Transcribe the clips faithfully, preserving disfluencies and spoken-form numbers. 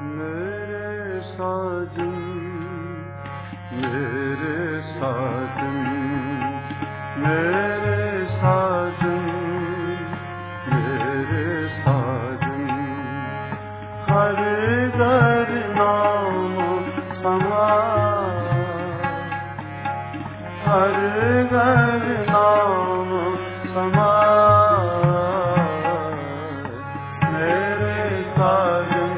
मेरे साजन मेरे साजन मेरे साजन मेरे साजन हर घर नाम समाए हर घर नाम समाए मेरे साजन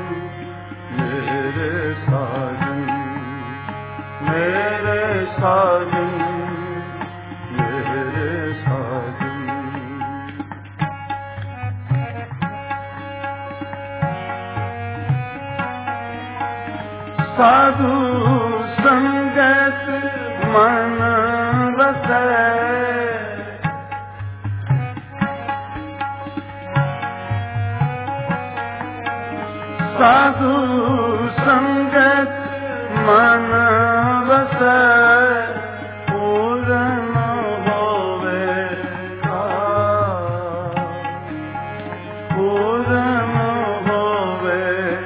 मेरे साजन मेरे साजन मेरे साजन साधु संगत मन रसै साधु संगत मन रसै पूर्ण होवे पूर्ण होवे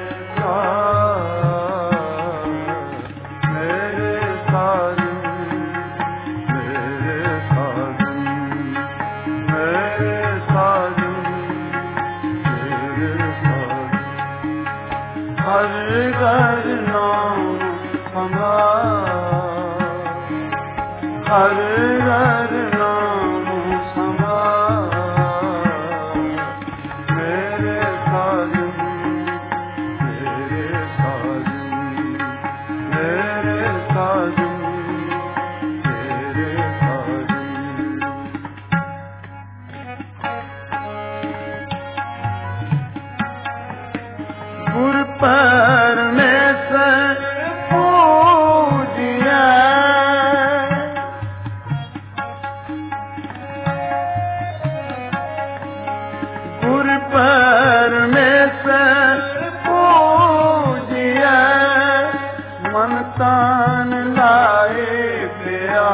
मेरे साजन मेरे साजन मेरे साजन मेरे साजन हर घर नाम समाए हर घर नाम समाए मेरे साजन मेरे साजन मेरे साजन मेरे साजन गुर परमेश्वर पूजिया गुर परमेश्वर पूजिया मन तान लाए पिया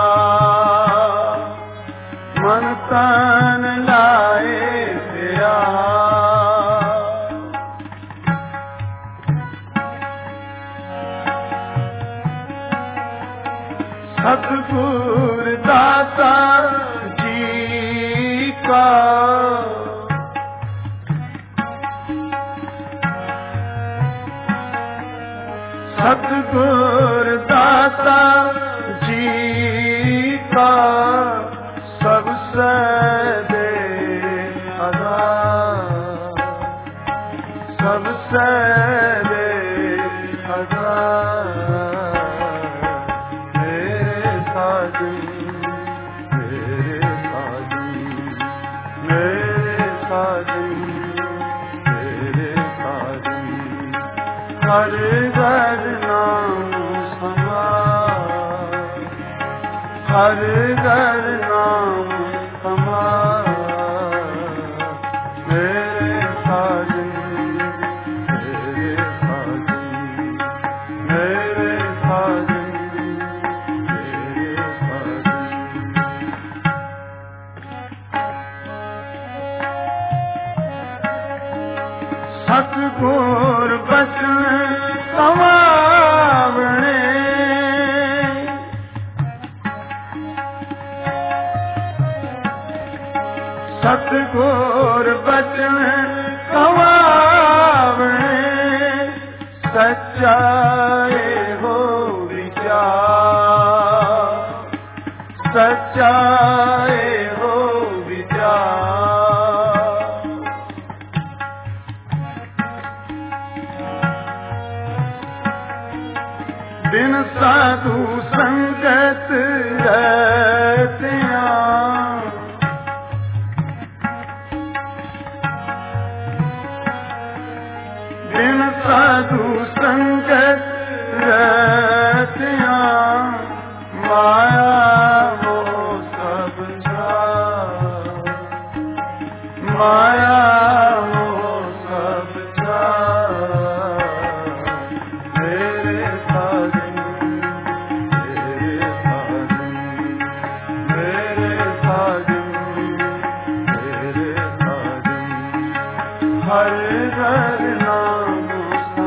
मन तान लाए पिया सतगुर दाता जी का सतगुर दाता जी का सबसे दे आधार सबसे दे आधार मेरे साजन मेरे साजन मेरे साजन मेरे साजन हर घर नाम समाए हर घर नाम समाए मेरे साजन मेरे साजन मेरे साजन मेरे साजन सतगुर बचन कमावणे सतगुर बचन कमावणे सच्चाए हो विचार सच्चाए हो विचार बिन साधु संगत रहतिया बिन साधु संगत रहतिया माया वो सब छाए माया वो सब छाए मेरे साजन मेरे साजन मेरे साजन मेरे साजन हर घर नाम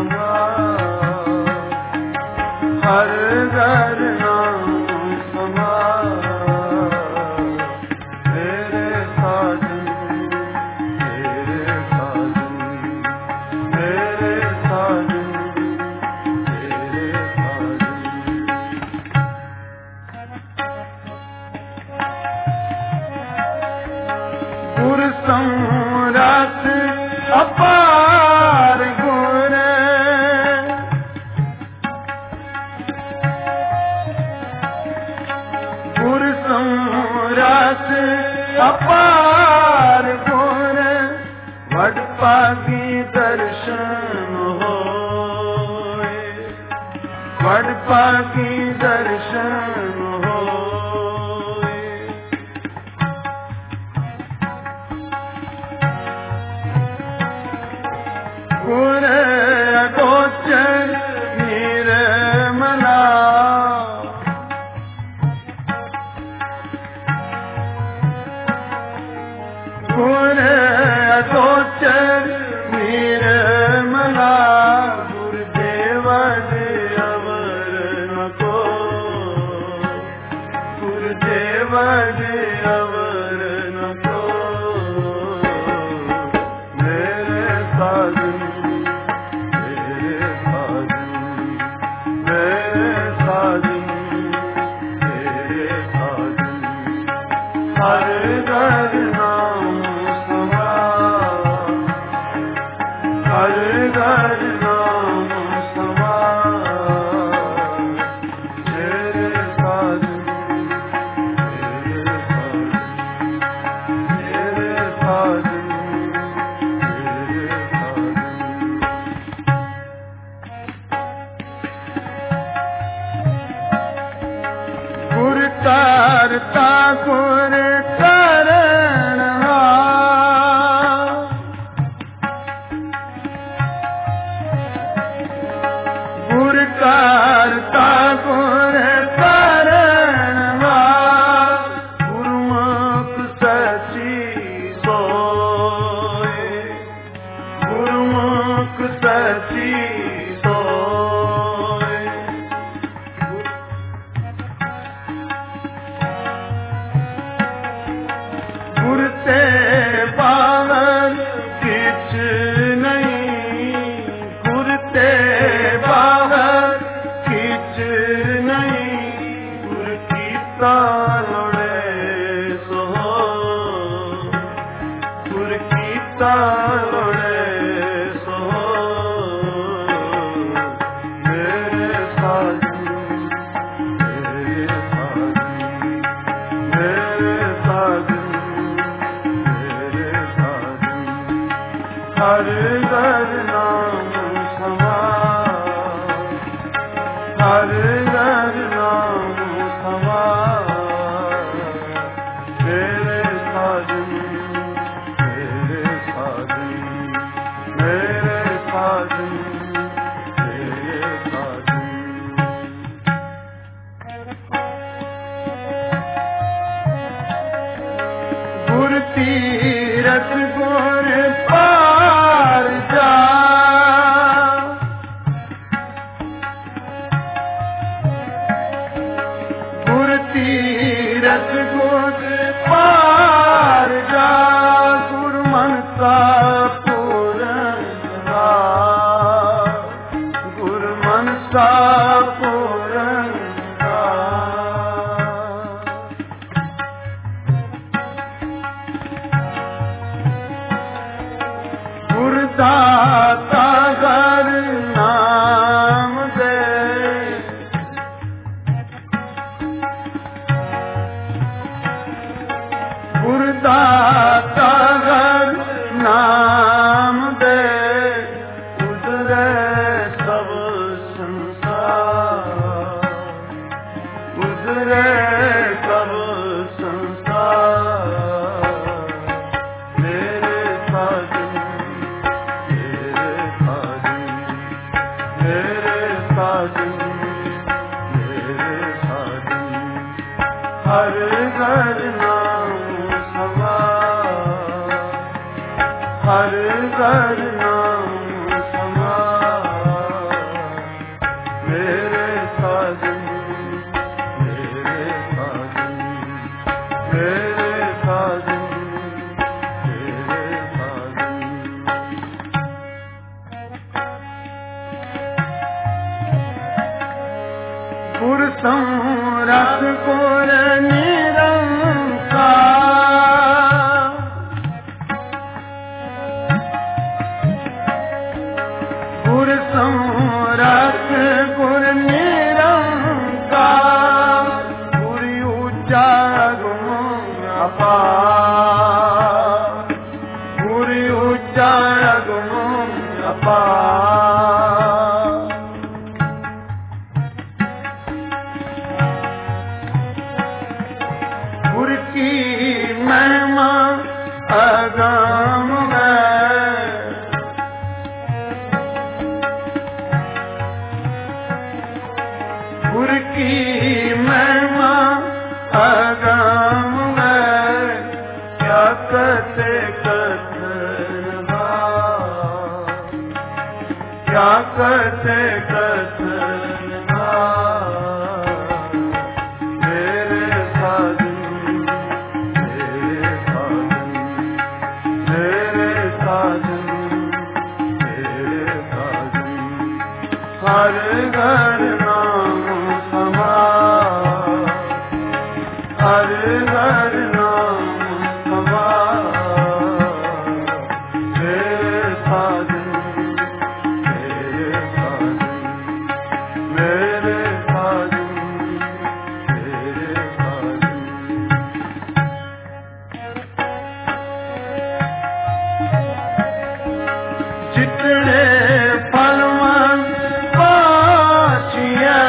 गुर समरथ अपार गुण गुर समरथ अपार गुण वड पागी दर्शन होए वड पागी दर्शन होए गुर गोचर निर्मला गुर गोचर निर्मला गुरुदेव अवर न को गुरुदेव अवर न को मेरे साधन मेरे साधन मेरे साधन मेरे साधन हर घर नाम समा हर घर नाम समा मेरे साधन मेरे साधन मेरे साधन मेरे साधन गुर करता गुर गुर करता गुर करणवा गुरुमुख सची सोए गुरुमुख सची सोए गुर ते पावन किछ नहीं गुर ते पावन किछ नहीं गुर कीता लोड़े सो गुर कीता लोड़े सो मेरे साधन मेरे साधन मेरे साधन मेरे साधन हर घर नाम समा हर घर नाम समा मेरे साधन मेरे साधन मेरे साधन मेरे साधन गुर तीरथ गुर पार जा गुर तीरथ गुर पार जा गुर मनसा पूरन गुर मनसा पूरन गुर दाता घर नाम दे गुर दाता घर नाम दे उधरे सब संसार उधरे सब संसार मेरे साधन मेरे साधन मेरे साधन मेरे साधन हर घर नाम समा हर घर नाम समा मेरे साधन मेरे साधन मेरे साधन मेरे साधन गुर समरथ गुर निरंकार पूजा अगम अपार। गुर की महिमा अगम है, गुर की महिमा अगम है, क्या कहते कथना, क्या कहते कथना। मेरे साजन मेरे साजन मेरे साजन मेरे साजन, हर घर नाम समा, हर घर नाम समा। मेरे साजन मेरे साजन मेरे साजन मेरे साजन। जितने फलवान पाचिया,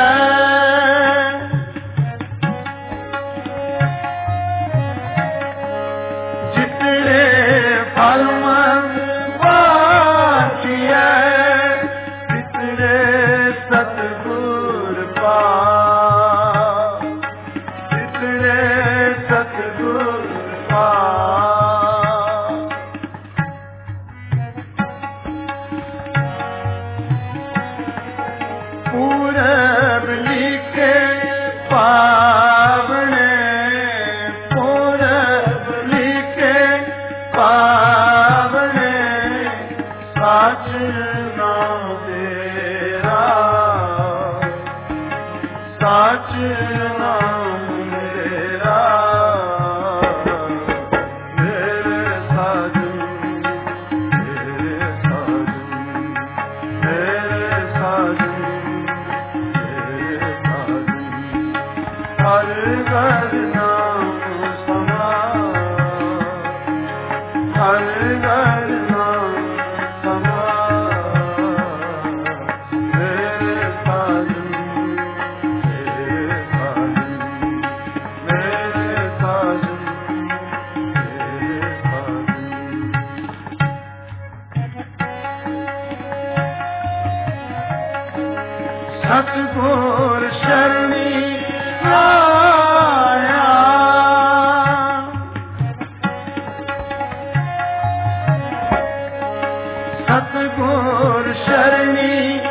जितने फलवान पाचिया, जितने सतगुर पा, जितने सतगुर पा। पूरब लिखे पावने, पूरब लिखे पावने, साच नाम तेरा, साच नाम तेरा। मेरे साजन मेरे साजन मेरे साजन मेरे साजन, हर घर नाम समा, हर घर नाम समा। मेरे साजन मेरे साजन मेरे साजन मेरे साजन। सतगुर शरणी आया, सतगुर शरणी